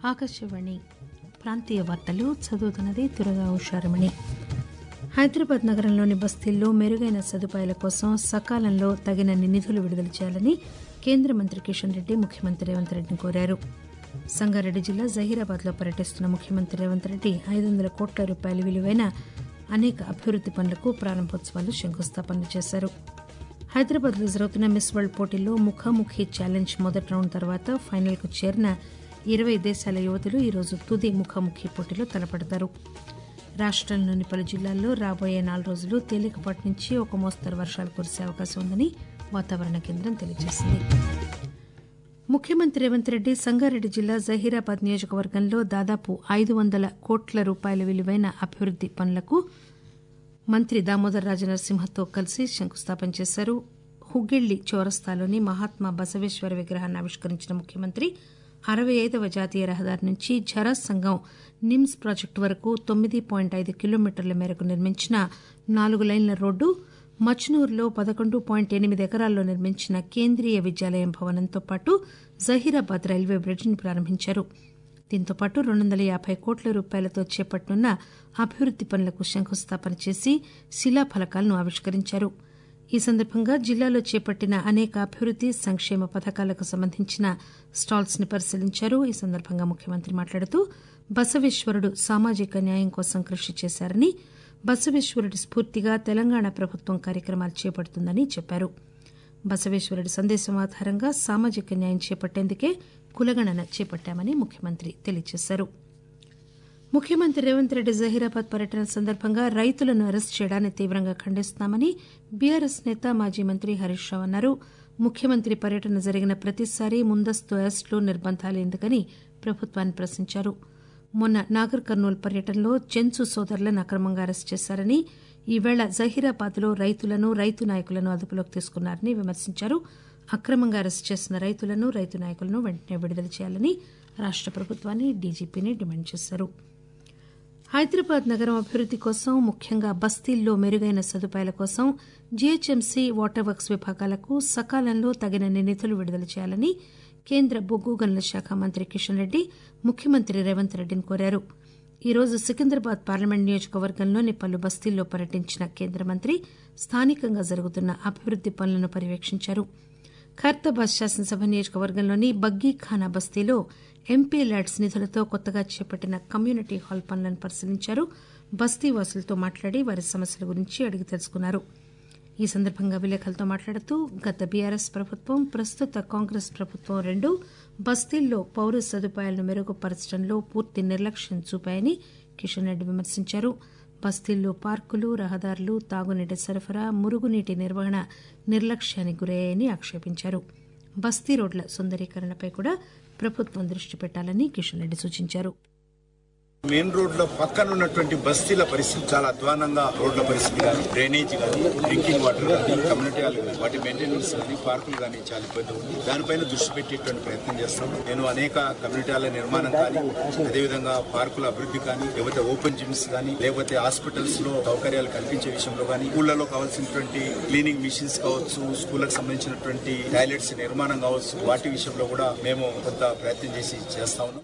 ఆకాశవాణి ప్రాంతీయ వార్తలు చదువుతున్నది తురగా ఉషారమణి. హైదరాబాద్ నగరంలోని బస్తీల్లో మెరుగైన సదుపాయాల కోసం సకాలంలో తగినన్ని నిధులు విడుదల చేయాలని కేంద్ర మంత్రి కిషన్ రెడ్డి ముఖ్యమంత్రి రేవంత్ రెడ్డిని కోరారు. సంగారెడ్డి జిల్లా జహీరాబాద్లో పర్యటిస్తున్న ముఖ్యమంత్రి రేవంత్ రెడ్డి 500 కోట్ల రూపాయల విలువైన అనేక అభివృద్ది పనులకు ప్రారంభోత్సవాలు శంకుస్థాపనలు చేశారు. హైదరాబాద్లో జరుగుతున్న మిస్ వరల్డ్ పోటీల్లో ముఖాముఖి ఛాలెంజ్ మొదటి రౌండ్ తర్వాత ఫైనల్కు చేరిన 20 దేశాల యువతులు ఈరోజు తుది ముఖాముఖి పోటీలో తలపడతారు. రాష్టంలోని పలు జిల్లాల్లో రాబోయే 4 రోజులు తేలికపాటి నుంచి ఒక మోస్తరు వర్షాలు కురిసే అవకాశం ఉందని వాతావరణ కేంద్రం తెలియజేసింది. ముఖ్యమంత్రి రేవంత్ రెడ్డి సంగారెడ్డి జిల్లా జహీరాబాద్ నియోజకవర్గంలో దాదాపు 500 కోట్ల రూపాయల విలువైన అభివృద్ది పనులకు మంత్రి దామోదర్ రాజనరసింహతో కలిసి శంకుస్థాపన చేశారు. హుగ్గిళ్లి చౌరస్తాలోని మహాత్మా బసవేశ్వర విగ్రహాన్ని ఆవిష్కరించిన ముఖ్యమంత్రి 65వ జాతీయ రహదారి నుంచి ఝరా సంగం నిమ్స్ ప్రాజెక్టు వరకు 9.5 కిలోమీటర్ల మేరకు నిర్మించిన 4 లైన్ల రోడ్డు, మచ్నూరులో 11.8 ఎకరాల్లో నిర్మించిన కేంద్రీయ విద్యాలయం భవనంతో పాటు జహీరాబాద్ రైల్వే బ్రిడ్జిని ప్రారంభించారు. దీంతో పాటు 250 కోట్ల రూపాయలతో చేపట్టనున్న అభివృద్ది పనులకు శంకుస్థాపన చేసి శిలాఫలకాలను ఆవిష్కరించారు. ఈ సందర్భంగా జిల్లాలో చేపట్టిన అనేక అభివృద్ది సంక్షేమ పథకాలకు సంబంధించిన స్టాల్స్ ని పరిశీలించారు. ఈ సందర్భంగా ముఖ్యమంత్రి మాట్లాడుతూ బసవేశ్వరుడు సామాజిక న్యాయం కోసం కృషి చేశారని, బసవేశ్వరుడి స్ఫూర్తిగా తెలంగాణ ప్రభుత్వం కార్యక్రమాలు చేపడుతుందని చెప్పారు. బసవేశ్వరుడి సందేశం ఆధారంగా సామాజిక న్యాయం చేపట్టేందుకే కులగణన చేపట్టామని ముఖ్యమంత్రి తెలియజేశారు. ముఖ్యమంత్రి రేవంత్ రెడ్డి జహీరాబాద్ పర్యటన సందర్భంగా రైతులను అరెస్టు చేయడాన్ని తీవ్రంగా ఖండిస్తున్నామని బీఆర్ఎస్ నేత మాజీ మంత్రి హరీష్ రావు అన్నారు. ముఖ్యమంత్రి పర్యటన జరిగిన ప్రతిసారి ముందస్తు అరెస్టులు నిర్బంధాలు ఎందుకని ప్రభుత్వాన్ని ప్రశ్నించారు. మొన్న నాగర్ కర్నూల్ పర్యటనలో చెంచు సోదరులను అక్రమంగా అరెస్టు చేశారని, ఈవేళ జహీరాబాద్లో రైతులను రైతు నాయకులను అదుపులోకి తీసుకున్నారని విమర్శించారు. అక్రమంగా అరెస్టు చేసిన రైతులను రైతు నాయకులను వెంటనే విడుదల చేయాలని రాష్ట ప్రభుత్వాన్ని డీజీపీని డిమాండ్ చేశారు. హైదరాబాద్ నగరం అభివృద్ది కోసం ముఖ్యంగా బస్తీల్లో మెరుగైన సదుపాయాల కోసం జీహెచ్ఎంసీ వాటర్ వర్క్స్ విభాగాలకు సకాలంలో తగినన్ని నిధులు విడుదల చేయాలని కేంద్ర బొగ్గు గనుల శాఖ మంత్రి కిషన్ రెడ్డి ముఖ్యమంత్రి రేవంత్ రెడ్డిని కోరారు. ఈరోజు సికింద్రాబాద్ పార్లమెంట్ నియోజకవర్గంలోని పలు బస్తీల్లో పర్యటించిన కేంద్ర మంత్రి స్థానికంగా జరుగుతున్న అభివృద్ది పనులను పర్యవేక్షించారు. ఖైరతాబాద్ శాసనసభ నియోజకవర్గంలోని బగ్గీఖానా బస్తీలో ఎంపీ ల్యాడ్స్ నిధులతో కొత్తగా చేపట్టిన కమ్యూనిటీ హాల్ పనులను పరిశీలించారు. బస్తీ వాసులతో మాట్లాడి వారి సమస్యల గురించి అడిగి తెలుసుకున్నారు. ఈ సందర్భంగా విలేకరులతో మాట్లాడుతూ గత బీఆర్ఎస్ ప్రభుత్వం, ప్రస్తుత కాంగ్రెస్ ప్రభుత్వం రెండూ బస్తీల్లో పౌర సదుపాయాలను మెరుగుపరచడంలో పూర్తి నిర్లక్ష్యం చూపాయని కిషన్ రెడ్డి విమర్శించారు. బస్తీల్లో పార్కులు, రహదారులు, తాగునీటి సరఫరా, మురుగునీటి నిర్వహణ నిర్లక్ష్యానికి గురయ్యాయని ఆక్షేపించారు. బస్తీ రోడ్ల సుందరీకరణపై కూడా ప్రభుత్వం దృష్టి పెట్టాలని కిషన్ రెడ్డి సూచించారు. మెయిన్ రోడ్ లో పక్కన ఉన్నటువంటి బస్తీల పరిస్థితి చాలా అధ్వానంగా, రోడ్ల పరిస్థితి కానీ, డ్రైనేజ్ కానీ, డ్రింకింగ్ వాటర్ కానీ, కమ్యూనిటీ హాల్ కానీ, వాటి మెయింటెనెన్స్ కానీ, పార్కులు కానీ చాలా ఇబ్బంది ఉంది. దానిపైన దృష్టి పెట్టేటువంటి ప్రయత్నం చేస్తాం. నేను అనేక కమ్యూనిటీ హాల్ నిర్మాణం కానీ, అదేవిధంగా పార్కుల అభివృద్ధి కానీ, లేకపోతే ఓపెన్ జిమ్స్ కానీ, లేకపోతే హాస్పిటల్స్ లో సౌకర్యాలు కల్పించే విషయంలో కానీ, స్కూళ్లలో కావాల్సినటువంటి క్లీనింగ్ మిషన్స్ కావచ్చు, స్కూళ్లకు సంబంధించినటువంటి టాయిలెట్స్ నిర్మాణం కావచ్చు, వాటి విషయంలో కూడా మేము కొంత ప్రయత్నం చేస్తా ఉన్నాం.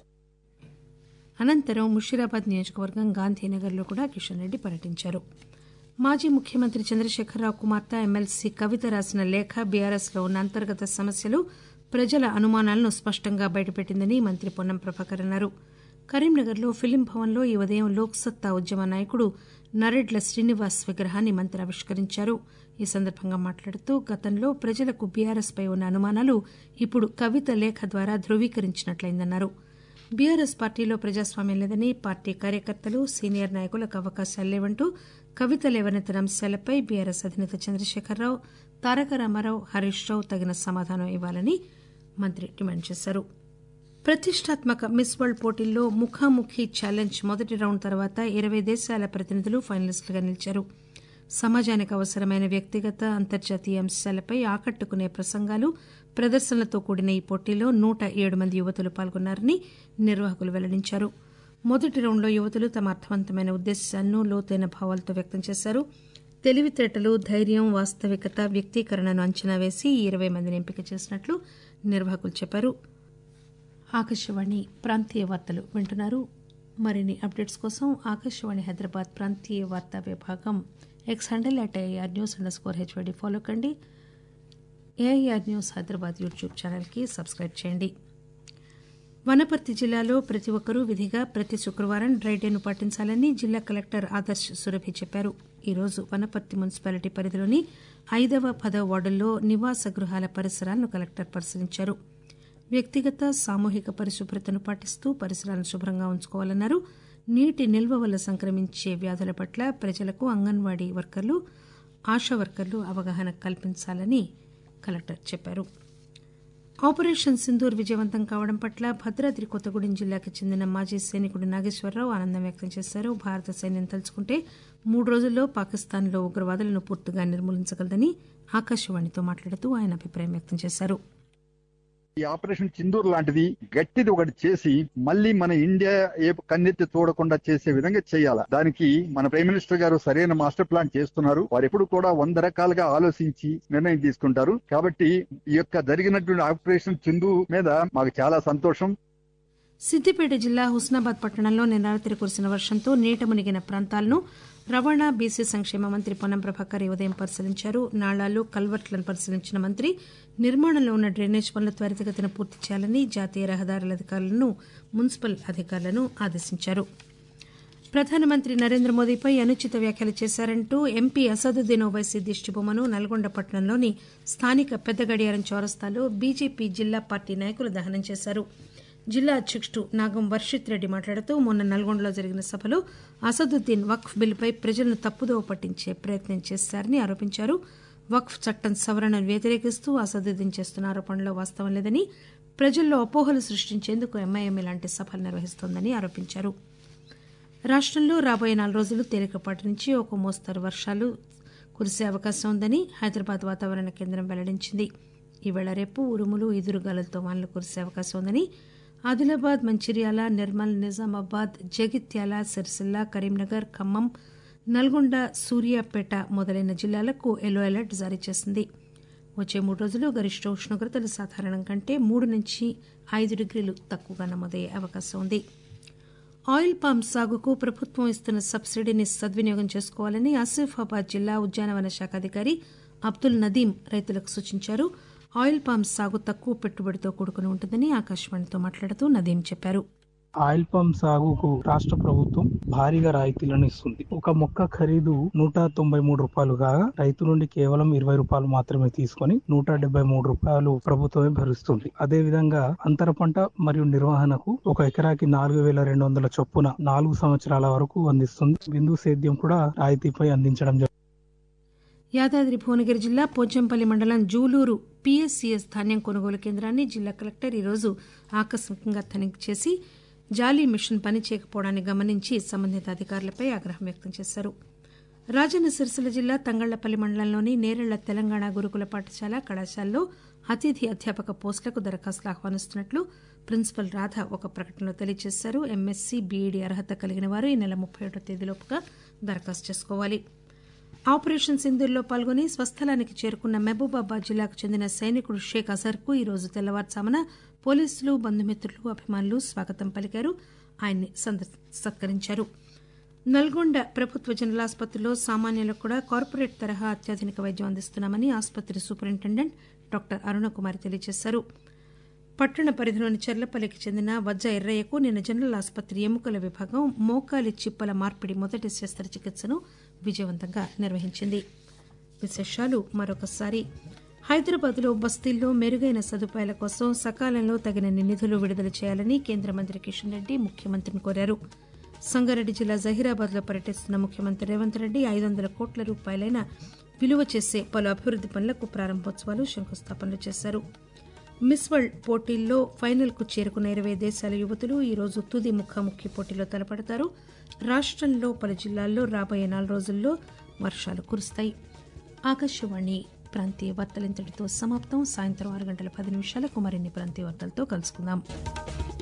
అనంతరం ముషీరాబాద్ నియోజకవర్గం గాంధీనగర్లో కూడా కిషన్ రెడ్డి పర్యటించారు. మాజీ ముఖ్యమంత్రి చంద్రశేఖరరావు కుమార్తె ఎమ్మెల్సీ కవిత రాసిన లేఖ బీఆర్ఎస్లో ఉన్న అంతర్గత సమస్యలు, ప్రజల అనుమానాలను స్పష్టంగా బయటపెట్టిందని మంత్రి పొన్నం ప్రభాకర్ అన్నారు. కరీంనగర్లో ఫిలిం భవన్లో ఈ ఉదయం లోక్సత్తా ఉద్యమ నాయకుడు నరెడ్ల శ్రీనివాస్ విగ్రహాన్ని మంత్రి ఆవిష్కరించారు. ఈ సందర్భంగా మాట్లాడుతూ గతంలో ప్రజలకు బీఆర్ఎస్ పై ఉన్న అనుమానాలు ఇప్పుడు కవిత లేఖ ద్వారా ధృవీకరించినట్లయిందన్నారు. బీఆర్ఎస్ పార్టీలో ప్రజాస్వామ్యం లేదని, పార్టీ కార్యకర్తలు, సీనియర్ నాయకులకు అవకాశాలు లేవంటూ కవిత లేవనెత్తిన అంశాలపై బీఆర్ఎస్ అధినేత చంద్రశేఖరరావు, తారక రామారావు, హరీష్ రావు తగిన సమాధానం ఇవ్వాలని మంత్రి డిమాండ్ చేశారు. ప్రతిష్టాత్మక మిస్ వరల్డ్ పోటీల్లో ముఖాముఖి ఛాలెంజ్ మొదటి రౌండ్ తర్వాత 20 దేశాల ప్రతినిధులు ఫైనలిస్టులుగా నిలిచారు. సమాజానికి అవసరమైన వ్యక్తిగత, అంతర్జాతీయ అంశాలపై ఆకట్టుకునే ప్రసంగాలు, ప్రదర్శనలతో కూడిన ఈ పోటీలో 107 మంది యువతులు పాల్గొన్నారని నిర్వాహకులు వెల్లడించారు. మొదటి రౌండ్లో యువతులు తమ అర్థవంతమైన ఉద్దేశాలను లోతైన భావాలతో వ్యక్తం చేశారు. తెలివితేటలు, ధైర్యం, వాస్తవికత, వ్యక్తీకరణను అంచనా వేసి 20 మందిని ఎంపిక చేసినట్లు నిర్వాహకులు చెప్పారు. ఆకాశవాణి ప్రాంతీయ వార్తలు వింటున్నారు. మరిన్ని అప్డేట్స్ కోసం ఆకాశవాణి హైదరాబాద్ ప్రాంతీయ వార్తా విభాగం ఎక్స్ హ్యాండిల్ @AIR_News_HYD ఫాలో కండి. AIR న్యూస్ హైదరాబాద్ యూట్యూబ్ ఛానల్కి సబ్స్క్రైబ్ చేయండి. వనపర్తి జిల్లాలో ప్రతి ఒక్కరూ విధిగా ప్రతి శుక్రవారం డ్రై డేను పాటించాలని జిల్లా కలెక్టర్ ఆదర్శ్ సురభి చెప్పారు. ఈరోజు వనపర్తి మున్సిపాలిటీ పరిధిలోని 5వ, 10వ వార్డుల్లో నివాస గృహాల పరిసరాలను కలెక్టర్ పరిశీలించారు. వ్యక్తిగత సామూహిక పరిశుభ్రతను పాటిస్తూ పరిసరాలను శుభ్రంగా ఉంచుకోవాలన్నారు. నీటి నిల్వ వల్ల సంక్రమించే వ్యాధుల పట్ల ప్రజలకు అంగన్వాడీ వర్కర్లు, ఆశా వర్కర్లు అవగాహన కల్పించాలని కలెక్టర్ చెప్పారు. ఆపరేషన్ సింధూర్ విజయవంతం కావడం పట్ల భద్రాద్రి కొత్తగూడెం జిల్లాకు చెందిన మాజీ సైనికుడు నాగేశ్వరరావు ఆనందం వ్యక్తం చేశారు. భారత సైన్యం తలుచుకుంటే 3 రోజుల్లో పాకిస్తాన్లో ఉగ్రవాదులను పూర్తిగా నిర్మూలించగలదని ఆకాశవాణితో మాట్లాడుతూ ఆయన అభిప్రాయం వ్యక్తం చేశారు. ఈ ఆపరేషన్ సింధూర్ లాంటిది గట్టిది ఒకటి చేసి మళ్ళీ మన ఇండియా ఏ కన్నెత్తి చూడకుండా చేసే విధంగా చేయాలి. దానికి మన ప్రైమ్ మినిస్టర్ గారు సరైన మాస్టర్ ప్లాన్ చేస్తున్నారు. వారు ఎప్పుడు కూడా 100 రకాలుగా ఆలోచించి నిర్ణయం తీసుకుంటారు. కాబట్టి ఈ యొక్క జరిగినటువంటి ఆపరేషన్ సింధూర్ మీద మాకు చాలా సంతోషం. సిద్దిపేట జిల్లా హుస్నాబాద్ పట్టణంలో నిన్న రాత్రి కురిసిన వర్షంతో నీట మునిగిన ప్రాంతాలను రవాణా, బీసీ సంక్షేమ మంత్రి పొన్నం ప్రభాకర్ ఈ ఉదయం పరిశీలించారు. నాళాలు, కల్వర్ట్లను పరిశీలించిన మంత్రి నిర్మాణంలో ఉన్న డ్రైనేజ్ పనులు త్వరితగతిన పూర్తి చేయాలని జాతీయ రహదారుల అధికారులను, మున్సిపల్ అధికారులను ఆదేశించారు. ప్రధానమంత్రి నరేంద్ర మోదీపై అనుచిత వ్యాఖ్యలు చేశారంటూ ఎంపీ అసదుద్దీన్ ఓవైసీ దిష్టిబొమ్మను నల్గొండ పట్టణంలోని స్థానిక పెద్ద గడియారం చౌరస్తాలో బీజేపీ జిల్లా పార్టీ నాయకులు దహనం చేశారు. జిల్లా అధ్యకుడు నాగం వర్షిత్ రెడ్డి మాట్లాడుతూ మొన్న నల్గొండలో జరిగిన సభలో అసదుద్దీన్ వక్ఫ్ బిల్లుపై ప్రజలను తప్పుదోవ పట్టించే ప్రయత్నం చేశారని ఆరోపించారు. వక్ఫ్ చట్టం సవరణను వ్యతిరేకిస్తూ అసదుద్దీన్ చేస్తున్న ఆరోపణలో వాస్తవం లేదని, ప్రజల్లో అపోహలు సృష్టించేందుకు ఎంఐఎం ఇలాంటి సభలు నిర్వహిస్తోందని ఆరోపించారు. రాష్టంలో రాబోయే 4 రోజులు తేలికపాటి నుంచి ఒక మోస్తరు వర్షాలు కురిసే అవకాశం ఉందని హైదరాబాద్ వాతావరణ కేంద్రం వెల్లడించింది. ఈవేళ రేపు ఉరుములు, ఈదురుగాలులతో వానలు కురిసే అవకాశం ఉందని ఆదిలాబాద్, మంచిర్యాల, నిర్మల్, నిజామాబాద్, జగిత్యాల, సిరిసిల్ల, కరీంనగర్, ఖమ్మం, నల్గొండ, సూర్యాపేట మొదలైన జిల్లాలకు ఎల్లో అలర్ట్ జారీ చేసింది. వచ్చే 3 రోజులు గరిష్ట ఉష్ణోగ్రతలు సాధారణం కంటే 3 నుంచి 5 డిగ్రీలు తక్కువగా నమోదయ్యే అవకాశం ఉంది. ఆయిల్ పామ్ సాగుకు ప్రభుత్వం ఇస్తున్న సబ్సిడీని సద్వినియోగం చేసుకోవాలని ఆసిఫాబాద్ జిల్లా ఉద్యానవన శాఖ అధికారి అబ్దుల్ నదీం రైతులకు సూచించారు. ఆయిల్ పామ్ సాగు తక్కువ పెట్టుబడితో కూడుకుని ఉంటుందని ఆకాశవాణితో మాట్లాడుతూ నదీం చెప్పారు. ఆయిల్ పామ్ సాగుకు రాష్ట్ర ప్రభుత్వం భారీగా రాయితీలను ఇస్తుంది. ఒక మొక్క ఖరీదు 193 రూపాయలు కాగా రైతు నుండి కేవలం 20 రూపాయలు మాత్రమే తీసుకుని 173 రూపాయలు ప్రభుత్వమే భరిస్తుంది. అదే విధంగా అంతర పంట మరియు నిర్వహణకు 1 ఎకరాకి 4,200 చొప్పున 4 సంవత్సరాల వరకు అందిస్తుంది. బిందు సేద్యం కూడా రాయితీపై అందించడం జరుగుతుంది. యాదాద్రి భువనగిరి జిల్లా పోచంపల్లి మండలం జూలూరు పీఎస్సీఎస్ ధాన్యం కొనుగోలు కేంద్రాన్ని జిల్లా కలెక్టర్ ఈరోజు ఆకస్మికంగా తనిఖీ చేసి జాలీ మిషన్ పనిచేయకపోవడాన్ని గమనించి సంబంధిత అధికారులపై ఆగ్రహం వ్యక్తం చేశారు. రాజన్న సిరిసిల్ల జిల్లా తంగళ్లపల్లి మండలంలోని నేరెళ్ల తెలంగాణ గురుకుల పాఠశాల, కళాశాలలో అతిథి అధ్యాపక పోస్టులకు దరఖాస్తులు ఆహ్వానిస్తున్నట్లు ప్రిన్సిపల్ రాధ ఒక ప్రకటనలో తెలియజేశారు. ఎంఎస్సీ, బీఈడీ అర్హత కలిగిన వారు ఈ నెల 31వ తేదీలోపుగా దరఖాస్తు చేసుకోవాలి. ఆపరేషన్ సింధూర్లో పాల్గొని స్వస్థలానికి చేరుకున్న మహబూబాబాద్ జిల్లాకు చెందిన సైనికుడు షేక్ అజర్కు ఈ రోజు తెల్లవారుజామున పోలీసులు, బంధుమిత్రులు, అభిమానులు స్వాగతం పలికారు. ఆయన్ని సత్కరించారు. నల్గొండ ప్రభుత్వ జనరల్ ఆసుపత్రిలో సామాన్యులకు కూడా కార్పొరేట్ తరహా అత్యాధునిక వైద్యం అందిస్తున్నామని ఆసుపత్రి సూపరింటెండెంట్ డాక్టర్ అరుణకుమారి తెలియజేశారు. పట్టణ పరిధిలోని చెర్లపల్లికి చెందిన వజ్జ ఎర్రయ్యకు నిన్న జనరల్ ఆసుపత్రి ఎముకల విభాగం మోకాలి చిప్పల మార్పిడి మొదటి శస్త్రచికిత్సను విజయవంతంగా నిర్వహించింది. విశేషాలు మరొకసారి. హైదరాబాద్లో బస్తీల్లో మెరుగైన సదుపాయాల కోసం సకాలంలో తగినన్ని నిధులు విడుదల చేయాలని కేంద్ర మంత్రి కిషన్ రెడ్డి ముఖ్యమంత్రిని కోరారు. సంగారెడ్డి జిల్లా జహీరాబాద్లో పర్యటిస్తున్న ముఖ్యమంత్రి రేవంత్ రెడ్డి 500 కోట్ల రూపాయలైన విలువ చేసే పలు అభివృద్ది పనులకు ప్రారంభోత్సవాలు, శంకుస్థాపనలు చేశారు. మిస్ వరల్డ్ పోటీల్లో ఫైనల్కు చేరుకున్న 20 దేశాల యువతులు ఈరోజు తుది ముఖాముఖి పోటీలో తలపడతారు. రాష్టంలో పలు జిల్లాల్లో రాబోయే 4 రోజుల్లో వర్షాలు కురుస్తాయి. ఆకాశవాణి ప్రాంతీయ వార్తలింతటితో సమాప్తం. సాయంత్రం 6 గంటల 10 నిమిషాలకు మరిన్ని ప్రాంతీయ వార్తలతో కలుసుకుందాం.